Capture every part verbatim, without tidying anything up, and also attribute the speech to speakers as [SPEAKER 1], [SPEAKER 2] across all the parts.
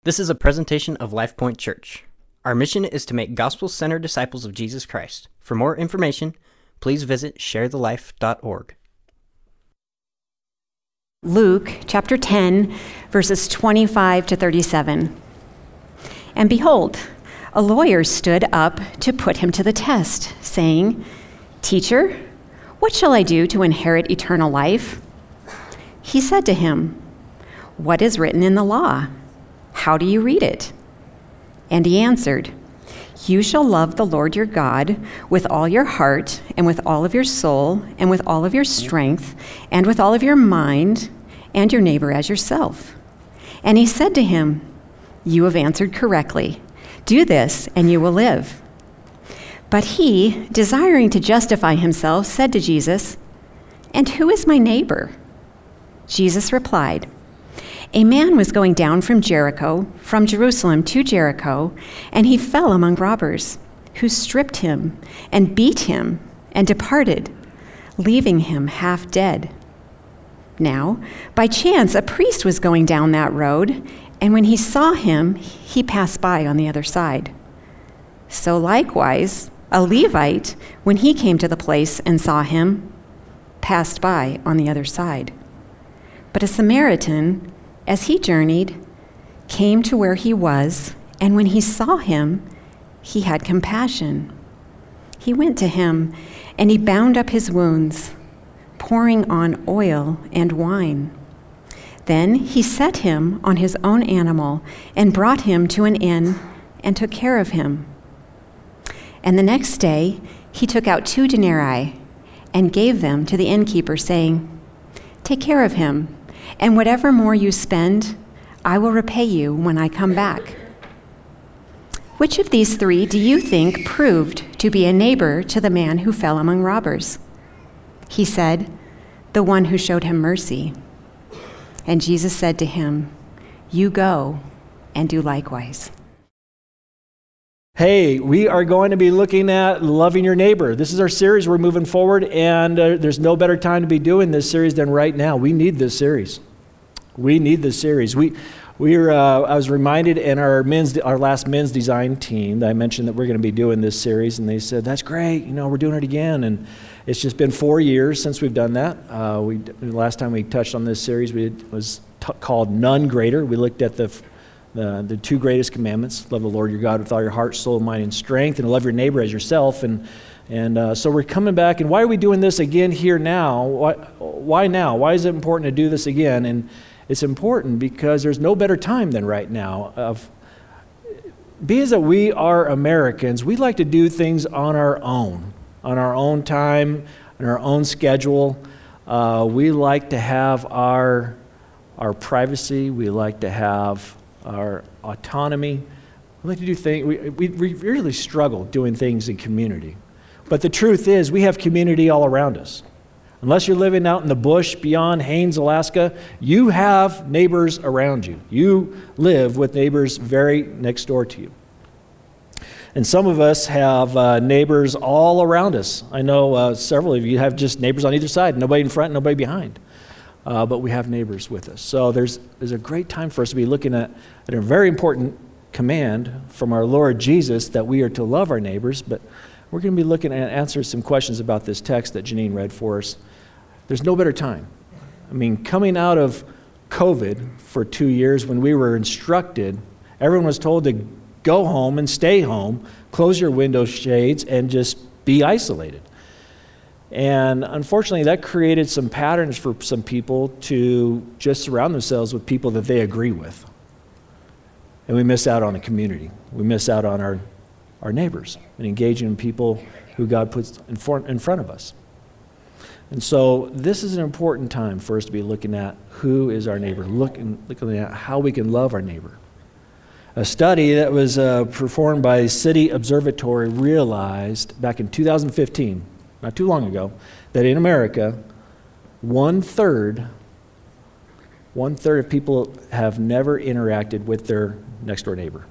[SPEAKER 1] This is a presentation of LifePoint Church. Our mission is to make gospel-centered disciples of Jesus Christ. For more information, please visit share the life dot org.
[SPEAKER 2] Luke chapter ten, verses twenty-five to thirty-seven. And behold, a lawyer stood up to put him to the test, saying, "Teacher, what shall I do to inherit eternal life?" He said to him, "What is written in the law? How do you read it?" And he answered, "You shall love the Lord your God with all your heart and with all of your soul and with all of your strength and with all of your mind, and your neighbor as yourself." And he said to him, "You have answered correctly. Do this and you will live." But he, desiring to justify himself, said to Jesus, "And who is my neighbor?" Jesus replied, "A man was going down from Jericho, from Jerusalem to Jericho, and he fell among robbers, who stripped him and beat him and departed, leaving him half dead. Now, by chance, a priest was going down that road, and when he saw him, he passed by on the other side. So likewise, a Levite, when he came to the place and saw him, passed by on the other side. But a Samaritan, as he journeyed, came to where he was, and when he saw him, he had compassion. He went to him, and he bound up his wounds, pouring on oil and wine. Then he set him on his own animal and brought him to an inn and took care of him. And the next day he took out two denarii and gave them to the innkeeper, saying, 'Take care of him, and whatever more you spend, I will repay you when I come back.' Which of these three do you think proved to be a neighbor to the man who fell among robbers?" He said, "The one who showed him mercy." And Jesus said to him, "You go and do likewise."
[SPEAKER 3] Hey, we are going to be looking at loving your neighbor. This is our series. We're moving forward, and uh, there's no better time to be doing this series than right now. We need this series. We need this series. We, we are, uh, I was reminded in our men's, our last men's design team that I mentioned that we're going to be doing this series, and they said, "That's great. You know, we're doing it again." And it's just been four years since we've done that. Uh, we the last time we touched on this series we did, was t- called None Greater. We looked at the The, the two greatest commandments: love the Lord your God with all your heart, soul, mind, and strength, and love your neighbor as yourself. And and uh, so we're coming back. And why are we doing this again here now? Why, why now? Why is it important to do this again? And it's important because there's no better time than right now. Of being that we are Americans, we like to do things on our own, on our own time, on our own schedule. Uh, we like to have our our privacy. We like to have our autonomy. We like to do things, we, we, we really struggle doing things in community. But the truth is, we have community all around us. Unless you're living out in the bush beyond Haines, Alaska, you have neighbors around you. You live with neighbors very next door to you. And some of us have uh, neighbors all around us. I know uh, several of you have just neighbors on either side, nobody in front, nobody behind. Uh, but we have neighbors with us. So there's there's a great time for us to be looking at, at a very important command from our Lord Jesus that we are to love our neighbors. But we're going to be looking at answering some questions about this text that Janine read for us. There's no better time. I mean, coming out of COVID for two years when we were instructed, everyone was told to go home and stay home, close your window shades, and just be isolated. And unfortunately, that created some patterns for some people to just surround themselves with people that they agree with. And we miss out on a community. We miss out on our, our neighbors and engaging in people who God puts in front, in front of us. And so this is an important time for us to be looking at who is our neighbor, looking, looking at how we can love our neighbor. A study that was uh, performed by City Observatory realized back in two thousand fifteen, not too long ago, that in America, one third, one third of people have never interacted with their next door neighbor.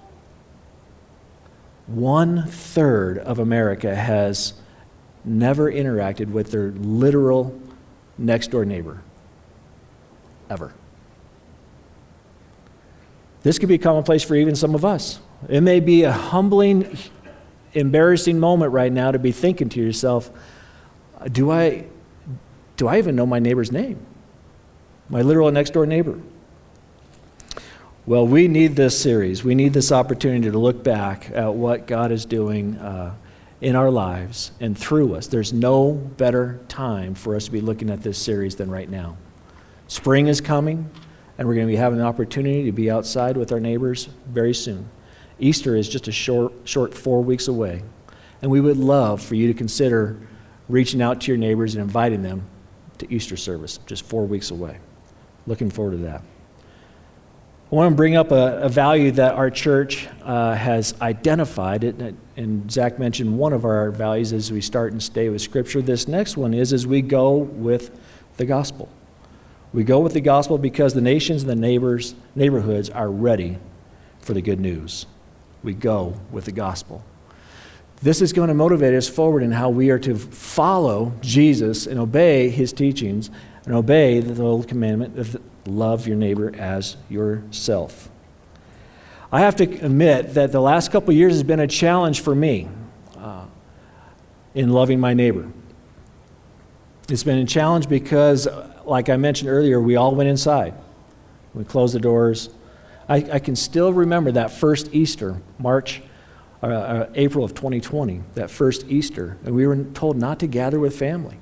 [SPEAKER 3] One third of America has never interacted with their literal next door neighbor, ever. This could be commonplace for even some of us. It may be a humbling, embarrassing moment right now to be thinking to yourself, do I, do I even know my neighbor's name? My literal next door neighbor. Well, we need this series. We need this opportunity to look back at what God is doing uh, in our lives and through us. There's no better time for us to be looking at this series than right now. Spring is coming, and we're going to be having an opportunity to be outside with our neighbors very soon. Easter is just a short, short four weeks away, and we would love for you to consider reaching out to your neighbors and inviting them to Easter service, just four weeks away. Looking forward to that. I want to bring up a, a value that our church uh, has identified, it, and Zach mentioned one of our values as we start and stay with Scripture. This next one is as we go with the gospel. We go with the gospel because the nations and the neighbors, neighborhoods are ready for the good news. We go with the gospel. This is going to motivate us forward in how we are to follow Jesus and obey his teachings and obey the old commandment of love your neighbor as yourself. I have to admit that the last couple of years has been a challenge for me uh, in loving my neighbor. It's been a challenge because, like I mentioned earlier, we all went inside. We closed the doors. I, I can still remember that first Easter, March, uh, uh, April of twenty twenty, that first Easter, and we were told not to gather with family.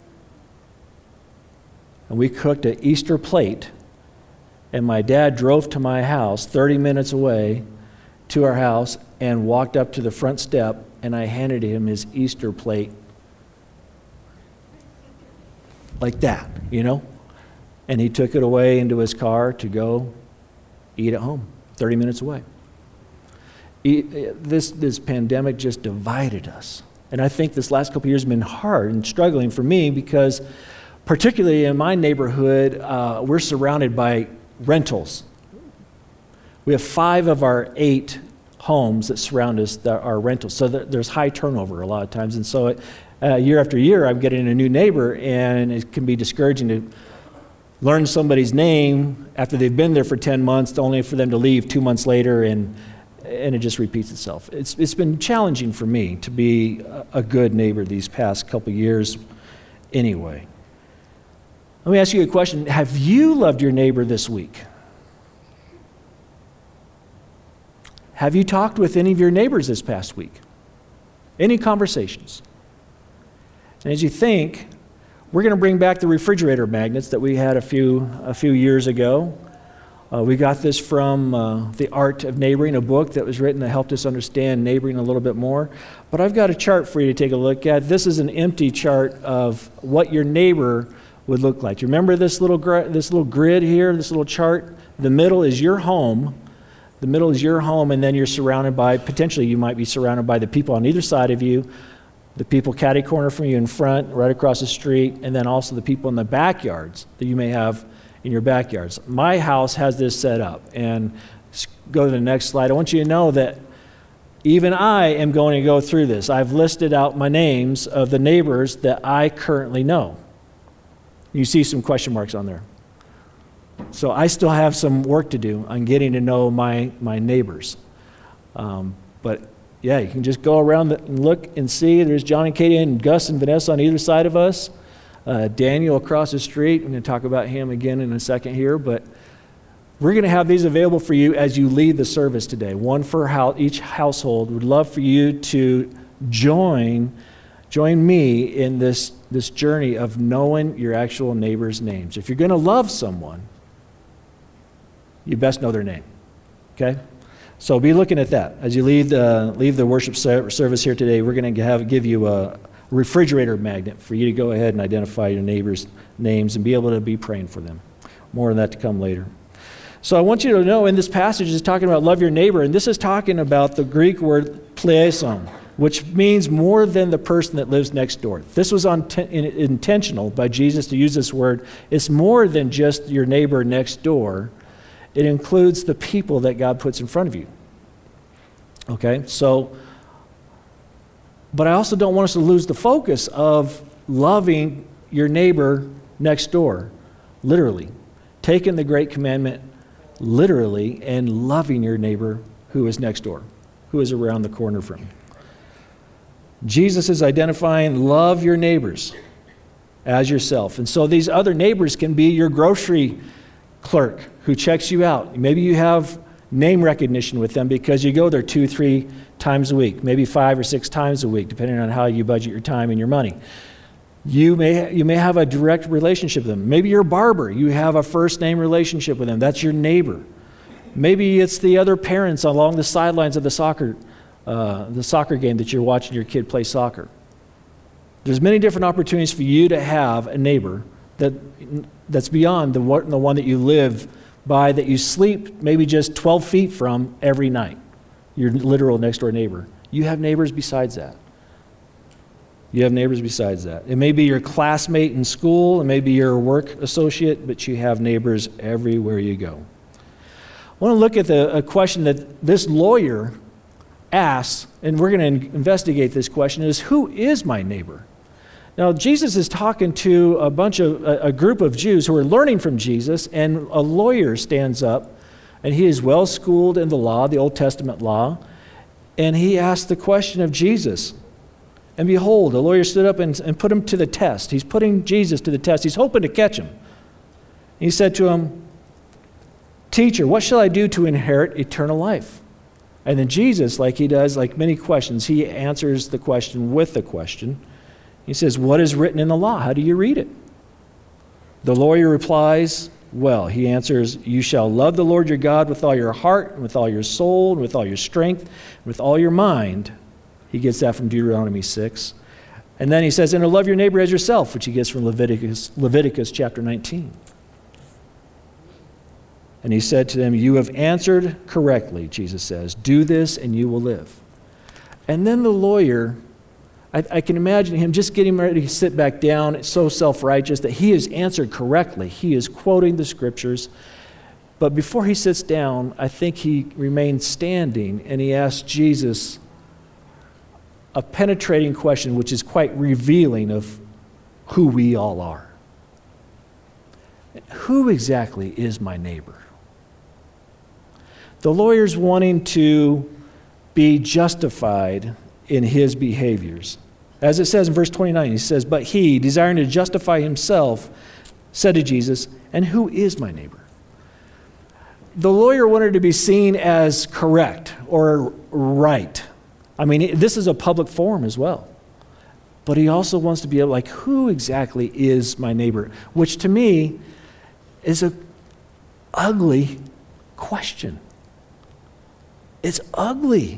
[SPEAKER 3] And we cooked an Easter plate, and my dad drove to my house thirty minutes away to our house and walked up to the front step, and I handed him his Easter plate like that, you know? And he took it away into his car to go eat at home, thirty minutes away. This, this pandemic just divided us. And I think this last couple of years have been hard and struggling for me because particularly in my neighborhood, uh, we're surrounded by rentals. We have five of our eight homes that surround us that are rentals. So there's high turnover a lot of times. And so it, uh, year after year, I'm getting a new neighbor, and it can be discouraging to learn somebody's name after they've been there for ten months, only for them to leave two months later, and and it just repeats itself. It's It's been challenging for me to be a good neighbor these past couple years anyway. Let me ask you a question. Have you loved your neighbor this week? Have you talked with any of your neighbors this past week? Any conversations? And as you think, we're going to bring back the refrigerator magnets that we had a few a few years ago. Uh, we got this from uh, The Art of Neighboring, a book that was written that helped us understand neighboring a little bit more. But I've got a chart for you to take a look at. This is an empty chart of what your neighbor would look like. You remember this little gr- this little grid here, this little chart? The middle is your home. The middle is your home, and then you're surrounded by, potentially you might be surrounded by the people on either side of you, the people catty corner from you in front, right across the street, and then also the people in the backyards that you may have in your backyards. My house has this set up, and go to the next slide. I want you to know that even I am going to go through this. I've listed out my names of the neighbors that I currently know. You see some question marks on there. So I still have some work to do on getting to know my, my neighbors. Um, but yeah, you can just go around and look and see. There's John and Katie and Gus and Vanessa on either side of us. Uh, Daniel across the street. I'm going to talk about him again in a second here. But we're going to have these available for you as you lead the service today. One for how each household. Would love for you to join join me in this, this journey of knowing your actual neighbor's names. If you're going to love someone, you best know their name. Okay? So be looking at that. As you leave the, leave the worship service here today, we're going to have give you a refrigerator magnet for you to go ahead and identify your neighbors' names and be able to be praying for them. More on that to come later. So I want you to know in this passage is talking about love your neighbor, and this is talking about the Greek word pleison, which means more than the person that lives next door. This was on te- intentional by Jesus to use this word. It's more than just your neighbor next door. It includes the people that God puts in front of you. Okay, so, but I also don't want us to lose the focus of loving your neighbor next door, literally. Taking the great commandment literally, and loving your neighbor who is next door, who is around the corner from you. Jesus is identifying love your neighbors as yourself. And so these other neighbors can be your grocery clerk who checks you out. Maybe you have name recognition with them because you go there two, three times a week, maybe five or six times a week, depending on how you budget your time and your money. You may, you may have a direct relationship with them. Maybe you're a barber. You have a first name relationship with them. That's your neighbor. Maybe it's the other parents along the sidelines of the soccer Uh, the soccer game that you're watching your kid play soccer. There's many different opportunities for you to have a neighbor that that's beyond the one, the one that you live by, that you sleep maybe just twelve feet from every night, your literal next door neighbor. You have neighbors besides that. You have neighbors besides that. It may be your classmate in school, it may be your work associate, but you have neighbors everywhere you go. I want to look at the, a question that this lawyer asks, and we're going to investigate this question, is who is my neighbor? Now, Jesus is talking to a bunch of, a, a group of Jews who are learning from Jesus, and a lawyer stands up, and he is well schooled in the law, the Old Testament law, and he asks the question of Jesus. And behold, the lawyer stood up and, and put him to the test. He's putting Jesus to the test. He's hoping to catch him. He said to him, "Teacher, what shall I do to inherit eternal life?" And then Jesus, like he does, like many questions, he answers the question with a question. He says, "What is written in the law? How do you read it?" The lawyer replies, well, he answers, "You shall love the Lord your God with all your heart, and with all your soul, and with all your strength, and with all your mind." He gets that from Deuteronomy six. And then he says, "And to love your neighbor as yourself," which he gets from Leviticus, Leviticus chapter nineteen. And he said to them, "You have answered correctly," Jesus says. "Do this and you will live." And then the lawyer, I, I can imagine him just getting ready to sit back down. It's so self-righteous that he has answered correctly. He is quoting the scriptures. But before he sits down, I think he remains standing, and he asks Jesus a penetrating question which is quite revealing of who we all are. Who exactly is my neighbor? The lawyer's wanting to be justified in his behaviors. As it says in verse twenty-nine, he says, "But he, desiring to justify himself, said to Jesus, 'And who is my neighbor?'" The lawyer wanted to be seen as correct or right. I mean, this is a public forum as well. But he also wants to be able, like, who exactly is my neighbor? Which to me is a ugly question. It's ugly.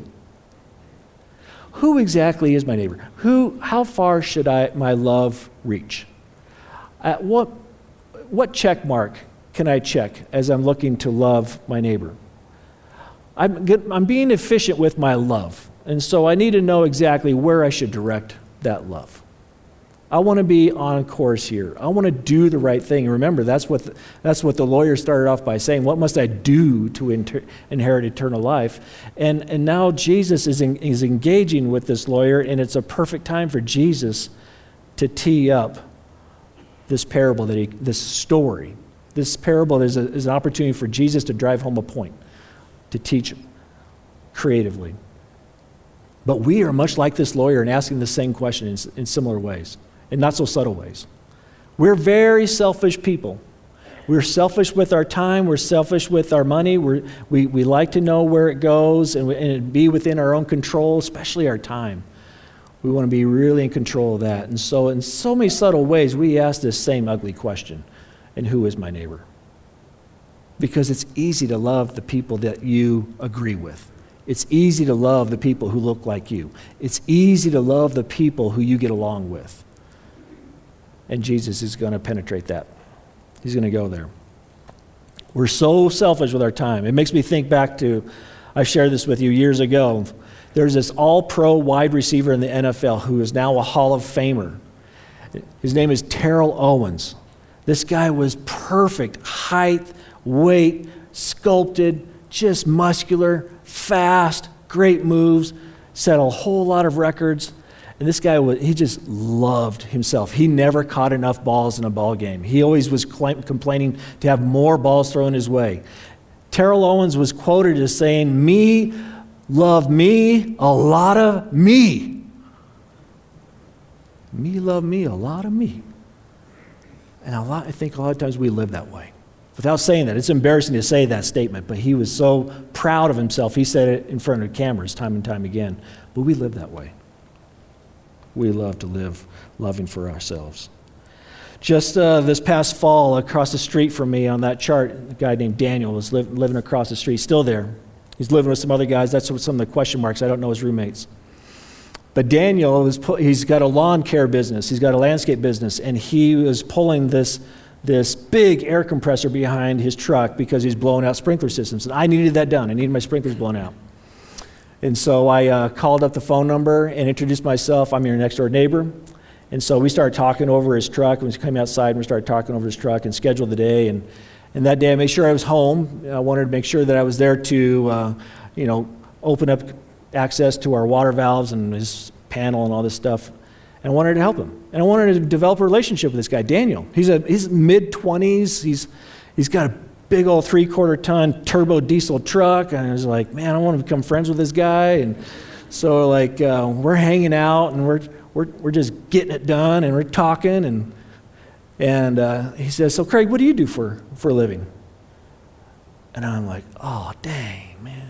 [SPEAKER 3] Who exactly is my neighbor? Who? How far should I my love reach? At what what check mark can I check as I'm looking to love my neighbor? I'm get, I'm being efficient with my love, and so I need to know exactly where I should direct that love. I want to be on course here. I want to do the right thing. Remember, that's what the, that's what the lawyer started off by saying. What must I do to inter- inherit eternal life? And and now Jesus is in, is engaging with this lawyer, and it's a perfect time for Jesus to tee up this parable that he, this story. This parable is, a, is an opportunity for Jesus to drive home a point, to teach creatively. But we are much like this lawyer in asking the same question in, in similar ways. In not so subtle ways. We're very selfish people. We're selfish with our time. We're selfish with our money. We're, we we like to know where it goes and, we, and be within our own control, especially our time. We want to be really in control of that. And so in so many subtle ways, we ask this same ugly question, and who is my neighbor? Because it's easy to love the people that you agree with. It's easy to love the people who look like you. It's easy to love the people who you get along with. And Jesus is going to penetrate that. He's going to go there. We're so selfish with our time. It makes me think back to, I shared this with you years ago. There's this all-pro wide receiver in the N F L who is now a Hall of Famer. His name is Terrell Owens. This guy was perfect. Height, weight, sculpted, just muscular, fast, great moves, set a whole lot of records. And this guy, was, he just loved himself. He never caught enough balls in a ball game. He always was cl- complaining to have more balls thrown his way. Terrell Owens was quoted as saying, "Me love me, a lot of me. Me love me, a lot of me." And a lot, I think a lot of times we live that way. Without saying that, it's embarrassing to say that statement, but he was so proud of himself. He said it in front of cameras time and time again. But we live that way. We love to live loving for ourselves. Just uh, this past fall, across the street from me on that chart, a guy named Daniel was li- living across the street, still there. He's living with some other guys. That's what some of the question marks. I don't know his roommates. But Daniel, was pu- he's got a lawn care business. He's got a landscape business. And he was pulling this, this big air compressor behind his truck because he's blowing out sprinkler systems. And I needed that done. I needed my sprinklers blown out. And so I uh, called up the phone number and introduced myself. I'm your next door neighbor. And so we started talking over his truck. We came outside and we started talking over his truck and scheduled the day. And, and that day I made sure I was home. I wanted to make sure that I was there to, uh, you know, open up access to our water valves and his panel and all this stuff. And I wanted to help him. And I wanted to develop a relationship with this guy, Daniel. He's a he's mid-twenties. He's he's got a big old three-quarter ton turbo diesel truck. And I was like, man, I want to become friends with this guy. And so like uh, we're hanging out and we're We're, we're just getting it done, and we're talking, and and uh, he says, "So, Craig, what do you do for, for a living?" And I'm like, "Oh, dang, man.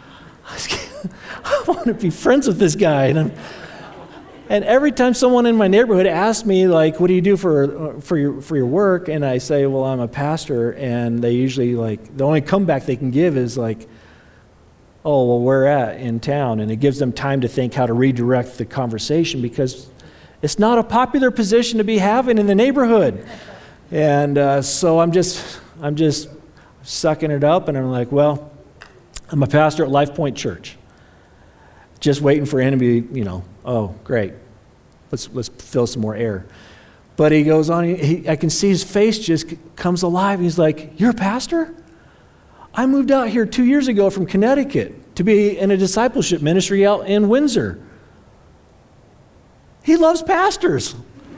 [SPEAKER 3] I want to be friends with this guy." And, I'm, and every time someone in my neighborhood asks me, like, "What do you do for for your for your work?" and I say, "Well, I'm a pastor," and they usually, like, the only comeback they can give is like, "Oh, well, where at in town?" And it gives them time to think how to redirect the conversation because it's not a popular position to be having in the neighborhood. And uh, so I'm just, I'm just sucking it up, and I'm like, well, I'm a pastor at Life Point Church. Just waiting for him to be, you know, oh, great, let's let's fill some more air. But he goes on, he, I can see his face just comes alive. He's like, "You're a pastor? I moved out here two years ago from Connecticut to be in a discipleship ministry out in Windsor." He loves pastors.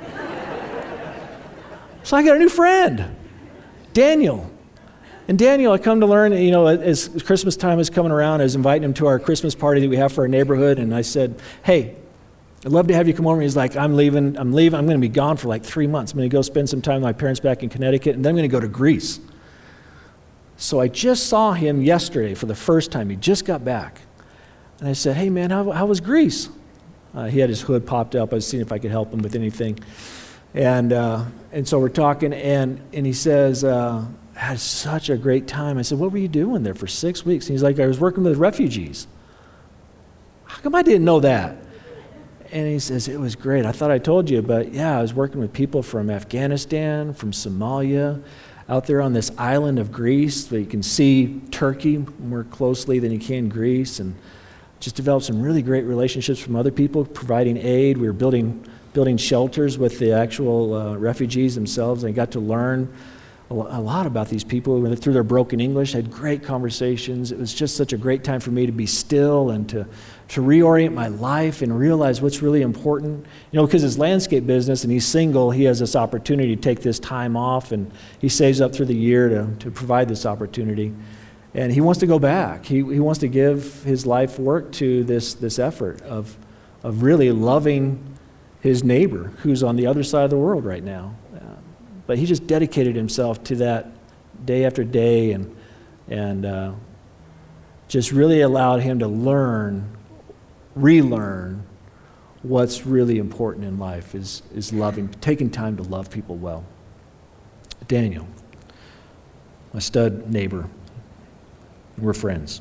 [SPEAKER 3] So I got a new friend, Daniel. And Daniel, I come to learn, you know, as Christmas time is coming around, I was inviting him to our Christmas party that we have for our neighborhood, and I said, "Hey, I'd love to have you come over." He's like, I'm leaving, I'm leaving, I'm going to be gone for like three months. I'm going to go spend some time with my parents back in Connecticut, and then I'm going to go to Greece. So I just saw him yesterday for the first time. He just got back. And I said, "Hey, man, how, how was Greece?" Uh, he had his hood popped up. I was seeing if I could help him with anything. And uh, and so we're talking, and, and he says, uh, "I had such a great time." I said, "What were you doing there for six weeks? And he's like, "I was working with refugees." How come I didn't know that? And he says, "It was great. I thought I told you, but yeah, I was working with people from Afghanistan, from Somalia, out there on this island of Greece where you can see Turkey more closely than you can Greece, and just developed some really great relationships from other people providing aid. We were building building shelters with the actual uh, refugees themselves, and I got to learn a, a lot about these people. We went through their broken English, had great conversations. It was just such a great time for me to be still and to to reorient my life and realize what's really important. You know, because his landscape business and he's single, he has this opportunity to take this time off, and he saves up through the year to, to provide this opportunity. And he wants to go back. He he wants to give his life work to this this effort of of really loving his neighbor who's on the other side of the world right now. Uh, but he just dedicated himself to that day after day, and and uh, just really allowed him to learn, relearn what's really important in life is is loving, taking time to love people well. Daniel, my stud neighbor, we're friends.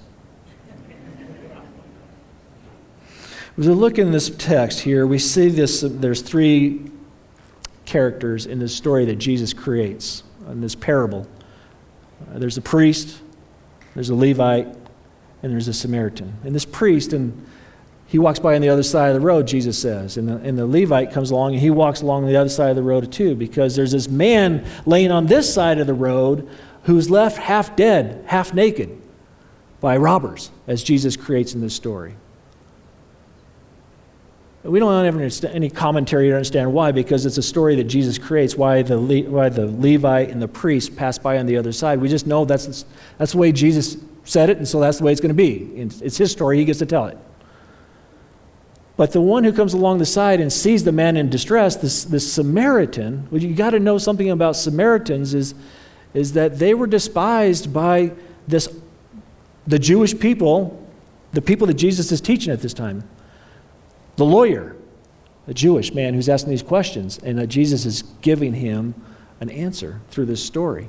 [SPEAKER 3] As we look in this text here, we see this. There's three characters in this story that Jesus creates in this parable. Uh, there's a priest, there's a Levite, and there's a Samaritan. And this priest, and he walks by on the other side of the road, Jesus says. And the, and the Levite comes along, and he walks along the other side of the road too, because there's this man laying on this side of the road who's left half dead, half naked by robbers, as Jesus creates in this story. We don't have any commentary to understand why, because it's a story that Jesus creates, why the Le- why the Levite and the priest pass by on the other side. We just know that's, that's the way Jesus said it, and so that's the way it's going to be. It's his story. He gets to tell it. But the one who comes along the side and sees the man in distress, this, this Samaritan, well, you got to know something about Samaritans is, is that they were despised by this, the Jewish people, the people that Jesus is teaching at this time. The lawyer, a Jewish man who's asking these questions, and uh, Jesus is giving him an answer through this story.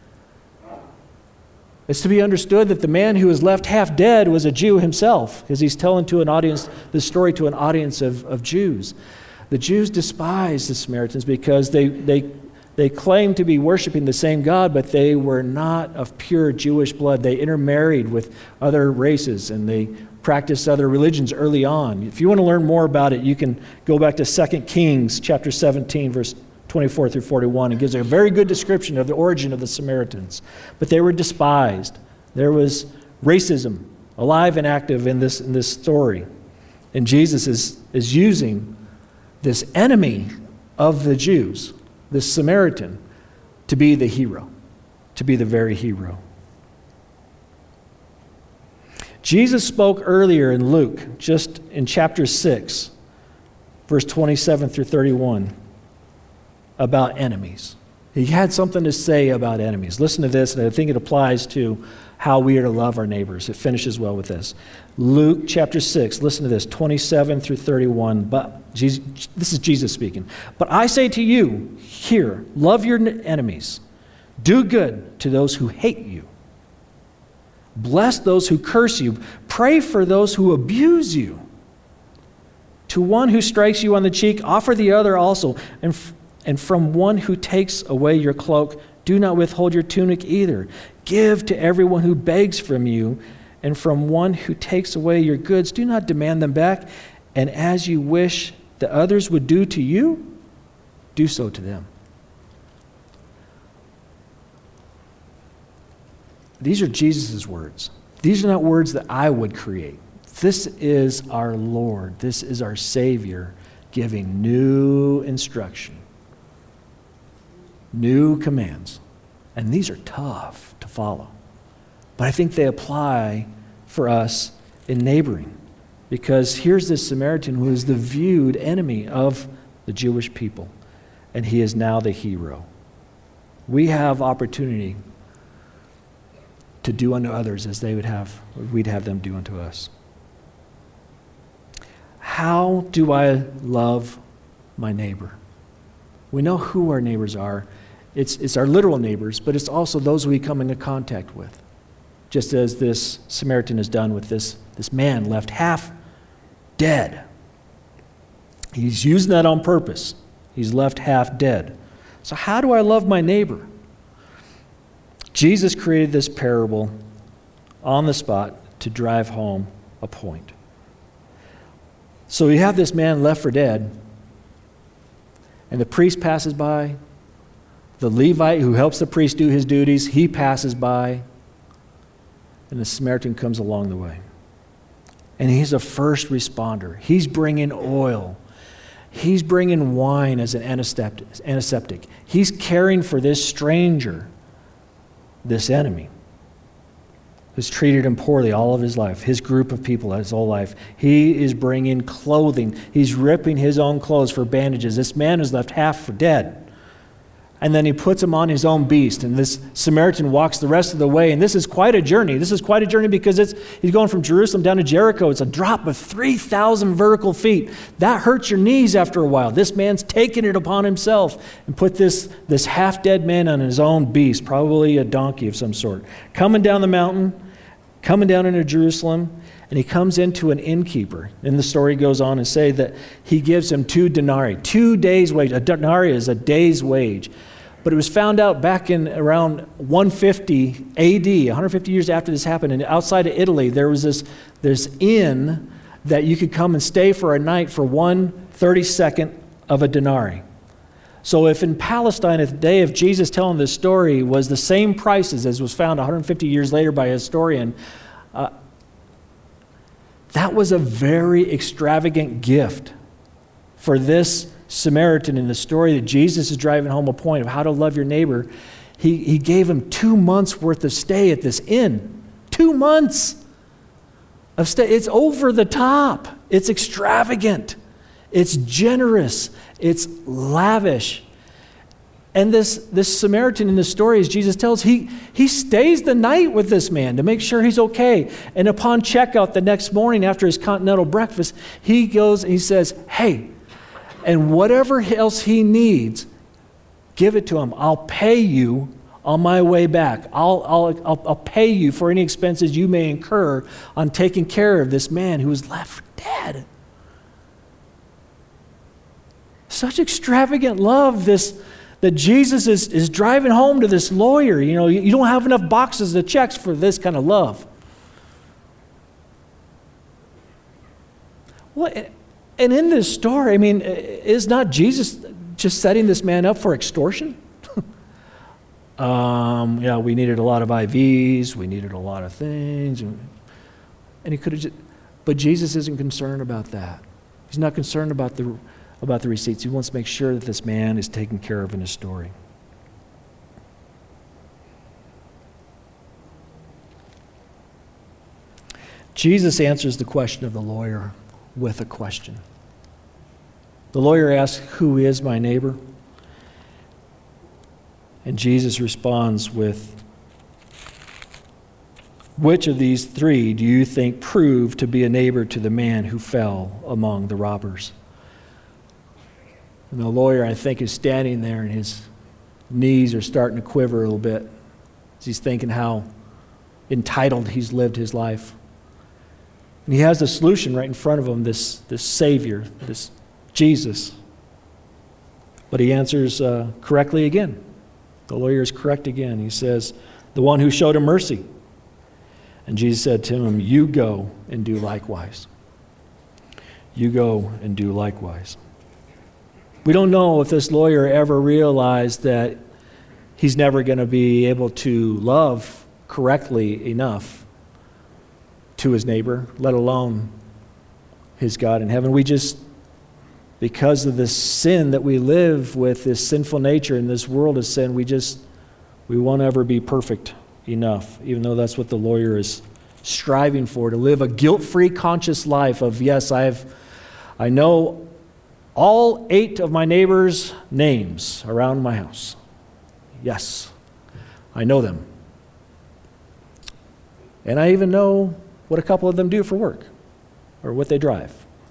[SPEAKER 3] It's to be understood that the man who was left half dead was a Jew himself, because he's telling to an audience this story to an audience of, of Jews. The Jews despised the Samaritans because they, they, they claimed to be worshiping the same God, but they were not of pure Jewish blood. They intermarried with other races, and they practiced other religions early on. If you want to learn more about it, you can go back to Second Kings chapter seventeen, verse twenty-four through forty-one. It gives a very good description of the origin of the Samaritans. But they were despised. There was racism alive and active in this, in this story. And Jesus is, is using this enemy of the Jews, this Samaritan, to be the hero, to be the very hero. Jesus spoke earlier in Luke, just in chapter six, verse twenty-seven through thirty-one, about enemies. He had something to say about enemies. Listen to this, and I think it applies to how we are to love our neighbors. It finishes well with this. Luke chapter six, listen to this, twenty-seven through thirty-one. But Jesus, this is Jesus speaking. But I say to you, here, love your enemies. Do good to those who hate you. Bless those who curse you. Pray for those who abuse you. To one who strikes you on the cheek, offer the other also. And, f- and from one who takes away your cloak, do not withhold your tunic either. Give to everyone who begs from you. And from one who takes away your goods, do not demand them back. And as you wish that others would do to you, do so to them. These are Jesus' words. These are not words that I would create. This is our Lord. This is our Savior giving new instruction, new commands. And these are tough to follow. But I think they apply for us in neighboring. Because here's this Samaritan who is the viewed enemy of the Jewish people. And he is now the hero. We have opportunity to do unto others as they would have, we'd have them do unto us. How do I love my neighbor? We know who our neighbors are. It's, it's our literal neighbors, but it's also those we come into contact with. Just as this Samaritan has done with this, this man left half dead. He's using that on purpose. He's left half dead. So how do I love my neighbor? Jesus created this parable on the spot to drive home a point. So you have this man left for dead, and the priest passes by. The Levite who helps the priest do his duties, he passes by, and the Samaritan comes along the way. And he's a first responder. He's bringing oil. He's bringing wine as an antiseptic. He's caring for this stranger, this enemy, who's treated him poorly all of his life, his group of people his whole life. He is bringing clothing. He's ripping his own clothes for bandages. This man is left half for dead. And then he puts him on his own beast. And this Samaritan walks the rest of the way. And this is quite a journey. This is quite a journey because it's he's going from Jerusalem down to Jericho. It's a drop of three thousand vertical feet. That hurts your knees after a while. This man's taken it upon himself and put this, this half-dead man on his own beast, probably a donkey of some sort, coming down the mountain, coming down into Jerusalem. And he comes into an innkeeper. And the story goes on and say that he gives him two denarii, two days' wage. A denarii is a day's wage. But it was found out back in around one fifty A D, one hundred fifty years after this happened, and outside of Italy, there was this, this inn that you could come and stay for a night for one thirty-second of a denarii. So if in Palestine at the day of Jesus telling this story was the same prices as was found one hundred fifty years later by a historian, uh, that was a very extravagant gift for this Samaritan in the story that Jesus is driving home a point of how to love your neighbor. He, he gave him two months worth of stay at this inn. Two months of stay. It's over the top. It's extravagant. It's generous. It's lavish. And this, this Samaritan in the story, as Jesus tells, he, he stays the night with this man to make sure he's okay. And upon checkout the next morning after his continental breakfast, he goes and he says, hey, and whatever else he needs, give it to him. I'll pay you on my way back. I'll, I'll, I'll, I'll pay you for any expenses you may incur on taking care of this man who was left for dead. Such extravagant love, this that Jesus is, is driving home to this lawyer. You know, you, you don't have enough boxes of checks for this kind of love. Well, and in this story, I mean, is not Jesus just setting this man up for extortion? um, yeah, we needed a lot of I Vs, we needed a lot of things, and, and he could have just, but Jesus isn't concerned about that. He's not concerned about the about the receipts. He wants to make sure that this man is taken care of in his story. Jesus answers the question of the lawyer with a question. The lawyer asks, who is my neighbor? And Jesus responds with, which of these three do you think proved to be a neighbor to the man who fell among the robbers? And the lawyer, I think, is standing there and his knees are starting to quiver a little bit as he's thinking how entitled he's lived his life. And he has the solution right in front of him, this, this Savior, this Jesus. But he answers uh, correctly again. The lawyer is correct again. He says, the one who showed him mercy. And Jesus said to him, you go and do likewise. You go and do likewise. We don't know if this lawyer ever realized that he's never going to be able to love correctly enough to his neighbor, let alone his God in heaven. We just, because of this sin that we live with, this sinful nature in this world of sin, we just, we won't ever be perfect enough, even though that's what the lawyer is striving for, to live a guilt-free, conscious life of, yes, I've, I know all eight of my neighbors' names around my house. Yes, I know them. And I even know what a couple of them do for work or what they drive.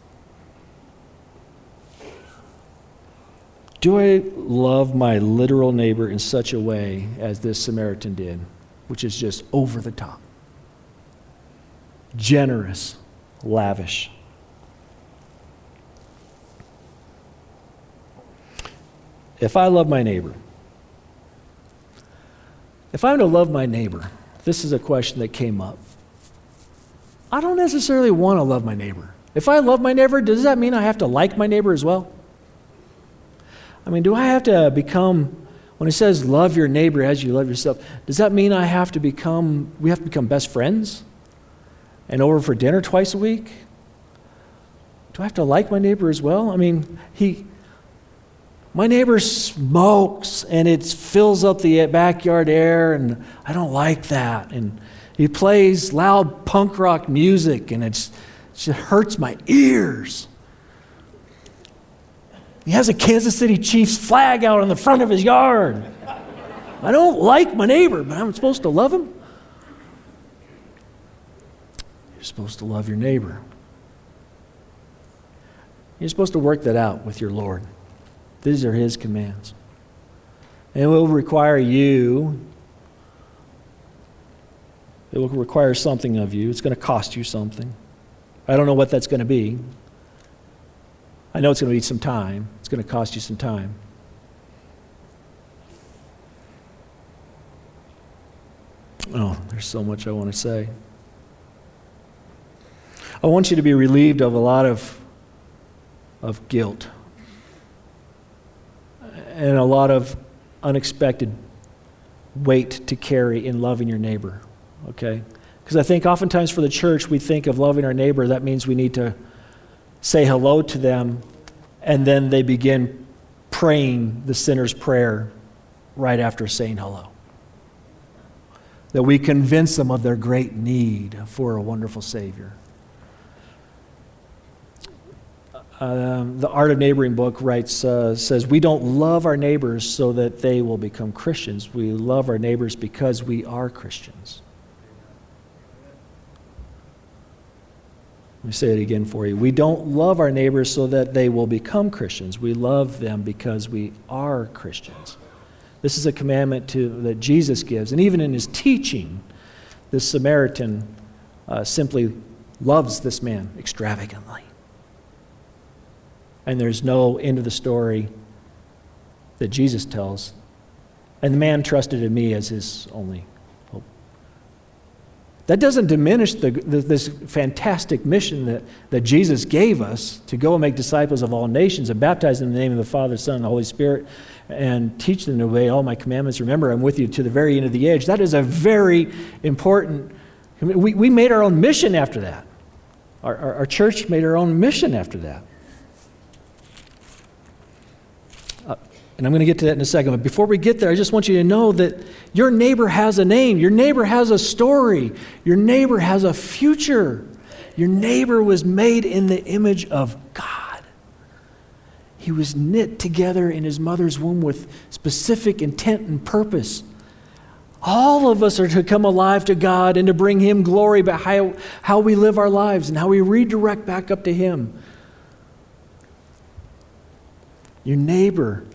[SPEAKER 3] Do I love my literal neighbor in such a way as this Samaritan did, which is just over the top? Generous, lavish. If I love my neighbor, if I'm to love my neighbor, this is a question that came up. I don't necessarily want to love my neighbor. If I love my neighbor, does that mean I have to like my neighbor as well? I mean, do I have to become, when it says love your neighbor as you love yourself, does that mean I have to become, we have to become best friends and over for dinner twice a week? Do I have to like my neighbor as well? I mean, he... My neighbor smokes and it fills up the backyard air and I don't like that. And he plays loud punk rock music and it's, it just hurts my ears. He has a Kansas City Chiefs flag out on the front of his yard. I don't like my neighbor, but I'm supposed to love him? You're supposed to love your neighbor. You're supposed to work that out with your Lord. These are his commands. And it will require you, it will require something of you. It's going to cost you something. I don't know what that's going to be. I know it's going to be some time. It's going to cost you some time. Oh, there's so much I want to say. I want you to be relieved of a lot of, of guilt. And a lot of unexpected weight to carry in loving your neighbor, okay? Because I think oftentimes for the church, we think of loving our neighbor, that means we need to say hello to them and then they begin praying the sinner's prayer right after saying hello. That we convince them of their great need for a wonderful Savior. Um, the Art of Neighboring book writes, uh, says, we don't love our neighbors so that they will become Christians. We love our neighbors because we are Christians. Let me say it again for you. We don't love our neighbors so that they will become Christians. We love them because we are Christians. This is a commandment to, that Jesus gives. And even in his teaching, this Samaritan uh, simply loves this man extravagantly. And there's no end of the story that Jesus tells. And the man trusted in me as his only hope. That doesn't diminish the, the, this fantastic mission that, that Jesus gave us to go and make disciples of all nations and baptize them in the name of the Father, Son, and the Holy Spirit, and teach them to obey all my commandments. Remember, I'm with you to the very end of the age. That is a very important, we, we made our own mission after that. Our, our, our church made our own mission after that. Uh, and I'm going to get to that in a second. But before we get there, I just want you to know that your neighbor has a name. Your neighbor has a story. Your neighbor has a future. Your neighbor was made in the image of God. He was knit together in his mother's womb with specific intent and purpose. All of us are to come alive to God and to bring him glory by how, how we live our lives and how we redirect back up to him. Your neighbor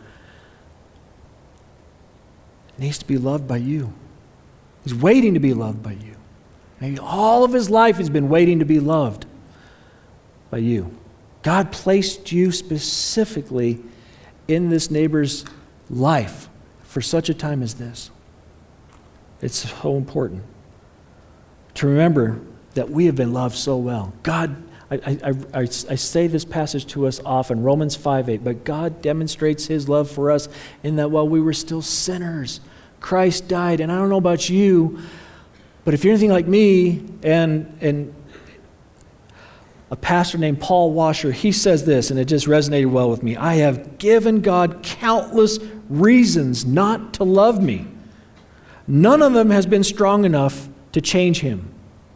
[SPEAKER 3] needs to be loved by you. He's waiting to be loved by you. Maybe all of his life he's been waiting to be loved by you. God placed you specifically in this neighbor's life for such a time as this. It's so important to remember that we have been loved so well. God, I, I, I, I say this passage to us often, Romans five eight, but God demonstrates his love for us in that while we were still sinners, Christ died. And I don't know about you, but if you're anything like me and and a pastor named Paul Washer, he says this, and it just resonated well with me. I have given God countless reasons not to love me. None of them has been strong enough to change him.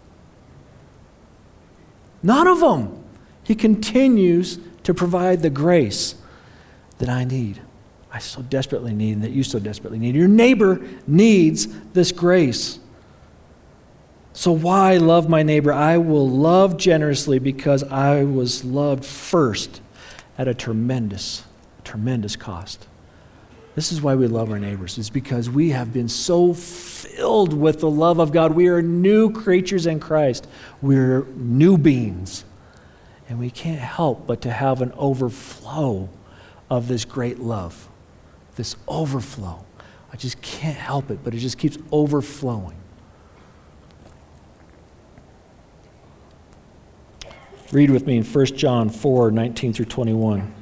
[SPEAKER 3] None of them. He continues to provide the grace that I need. I so desperately need, and that you so desperately need. Your neighbor needs this grace. So why love my neighbor? I will love generously because I was loved first at a tremendous, tremendous cost. This is why we love our neighbors. It's because we have been so filled with the love of God. We are new creatures in Christ. We're new beings. And we can't help but to have an overflow of this great love. This overflow. I just can't help it, but it just keeps overflowing. Read with me in First John four, nineteen through twenty-one.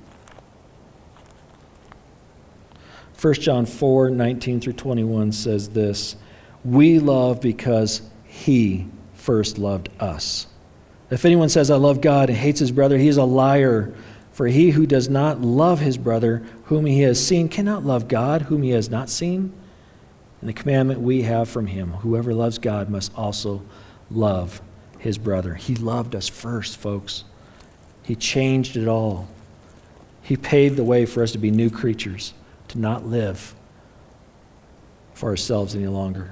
[SPEAKER 3] First John four, nineteen through twenty-one says this, we love because he first loved us. If anyone says, I love God and hates his brother, he is a liar. For he who does not love his brother whom he has seen cannot love God whom he has not seen. And the commandment we have from him, whoever loves God must also love his brother. He loved us first, folks. He changed it all. He paved the way for us to be new creatures, to not live for ourselves any longer.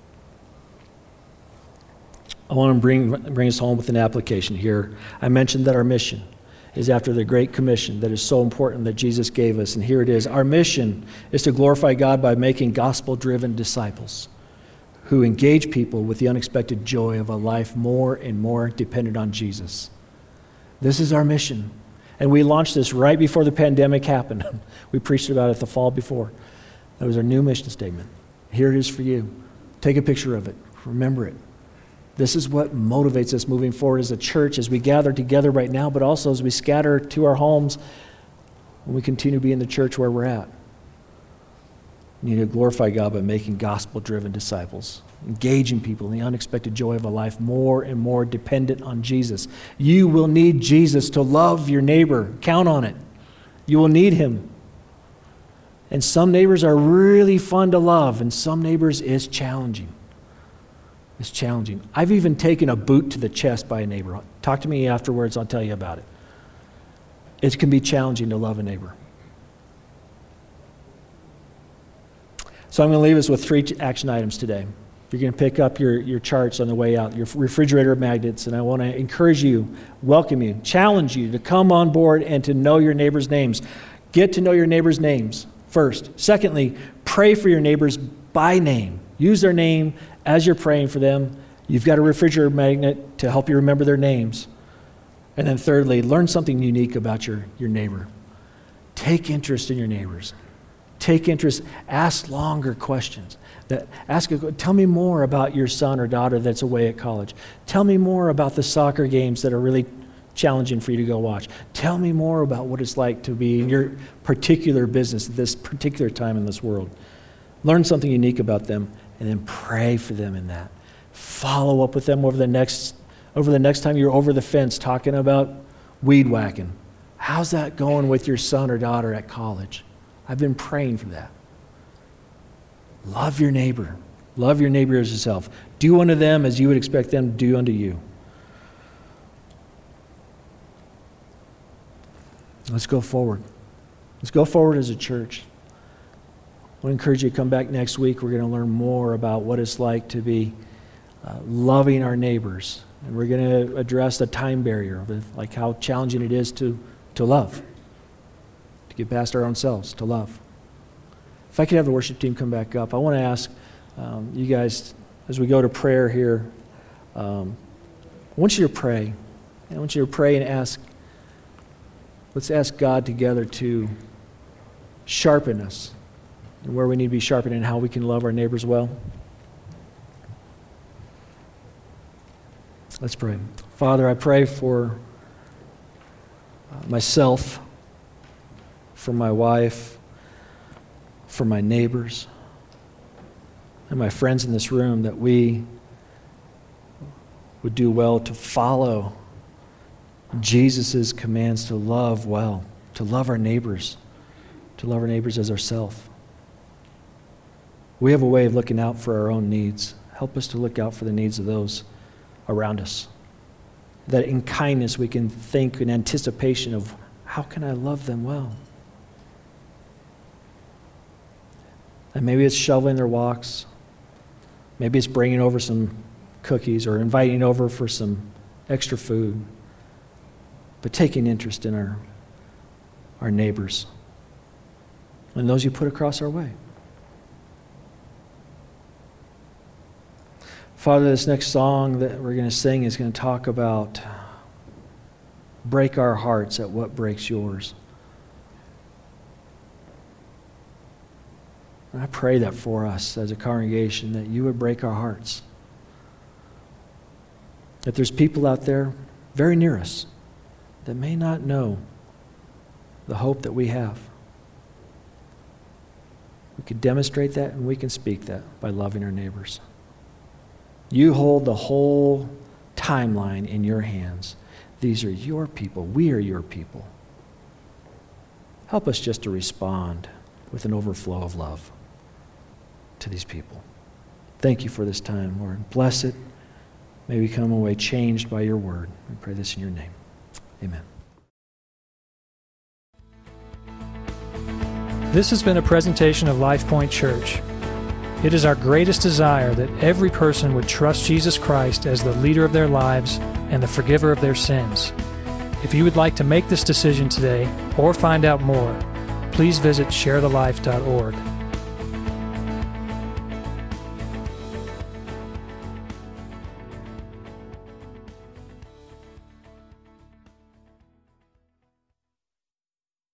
[SPEAKER 3] I want to bring, bring us home with an application here. I mentioned that our mission is after the Great Commission that is so important that Jesus gave us, and here it is. Our mission is to glorify God by making gospel-driven disciples who engage people with the unexpected joy of a life more and more dependent on Jesus. This is our mission. And we launched this right before the pandemic happened. We preached about it the fall before. That was our new mission statement. Here it is for you. Take a picture of it. Remember it. This is what motivates us moving forward as a church, as we gather together right now, but also as we scatter to our homes and we continue to be in the church where we're at. We need to glorify God by making gospel-driven disciples, engaging people in the unexpected joy of a life more and more dependent on Jesus. You will need Jesus to love your neighbor. Count on it. You will need him. And some neighbors are really fun to love, and some neighbors is challenging. It's challenging. I've even taken a boot to the chest by a neighbor. Talk to me afterwards, I'll tell you about it. It can be challenging to love a neighbor. So I'm going to leave us with three action items today. You're going to pick up your, your charts on the way out, your refrigerator magnets, and I want to encourage you, welcome you, challenge you to come on board and to know your neighbors' names. Get to know your neighbors' names first. Secondly, pray for your neighbors by name. Use their name as you're praying for them. You've got a refrigerator magnet to help you remember their names. And then thirdly, learn something unique about your, your neighbor. Take interest in your neighbors. Take interest, ask longer questions. That ask a, tell me more about your son or daughter that's away at college. Tell me more about the soccer games that are really challenging for you to go watch. Tell me more about what it's like to be in your particular business at this particular time in this world. Learn something unique about them and then pray for them in that. Follow up with them over the next over the next time you're over the fence talking about weed whacking. How's that going with your son or daughter at college? I've been praying for that. Love your neighbor. Love your neighbor as yourself. Do unto them as you would expect them to do unto you. Let's go forward. Let's go forward as a church. I want to encourage you to come back next week. We're going to learn more about what it's like to be uh, loving our neighbors. And we're going to address the time barrier of it, like how challenging it is to, to love, to get past our own selves, to love. If I could have the worship team come back up, I want to ask um, you guys, as we go to prayer here, um, I want you to pray. I want you to pray and ask, let's ask God together to sharpen us and where we need to be sharpened and how we can love our neighbors well. Let's pray. Father, I pray for myself, for my wife, for my neighbors, and my friends in this room, that we would do well to follow Jesus' commands to love well, to love our neighbors, to love our neighbors as ourselves. We have a way of looking out for our own needs. Help us to look out for the needs of those around us. That in kindness we can think in anticipation of, how can I love them well? And maybe it's shoveling their walks. Maybe it's bringing over some cookies or inviting over for some extra food. But taking interest in our, our neighbors and those you put across our way. Father, this next song that we're going to sing is going to talk about break our hearts at what breaks yours. And I pray that for us as a congregation, that you would break our hearts. That there's people out there very near us that may not know the hope that we have. We can demonstrate that and we can speak that by loving our neighbors. You hold the whole timeline in your hands. These are your people. We are your people. Help us just to respond with an overflow of love to these people. Thank you for this time, Lord. Bless it. May we come away changed by your word. We pray this in your name. Amen.
[SPEAKER 4] This has been a presentation of Life Point Church. It is our greatest desire that every person would trust Jesus Christ as the leader of their lives and the forgiver of their sins. If you would like to make this decision today or find out more, please visit share the life dot org.